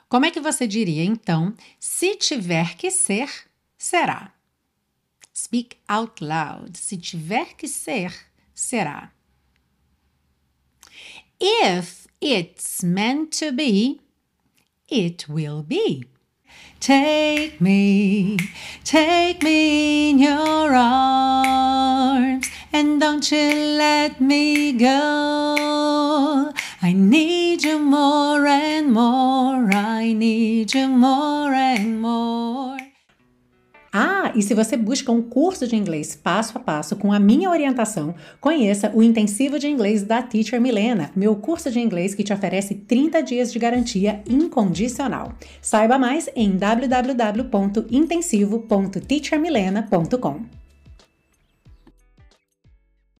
Como é que você diria, então, se tiver que ser, será? Speak out loud. Se tiver que ser, será. If it's meant to be, it will be. Take me in your arms, and don't you let me go. I need you more and more, I need you more and more. Ah, e se você busca um curso de inglês passo a passo com a minha orientação, conheça o Intensivo de Inglês da Teacher Milena, meu curso de inglês que te oferece 30 dias de garantia incondicional. Saiba mais em www.intensivo.teachermilena.com.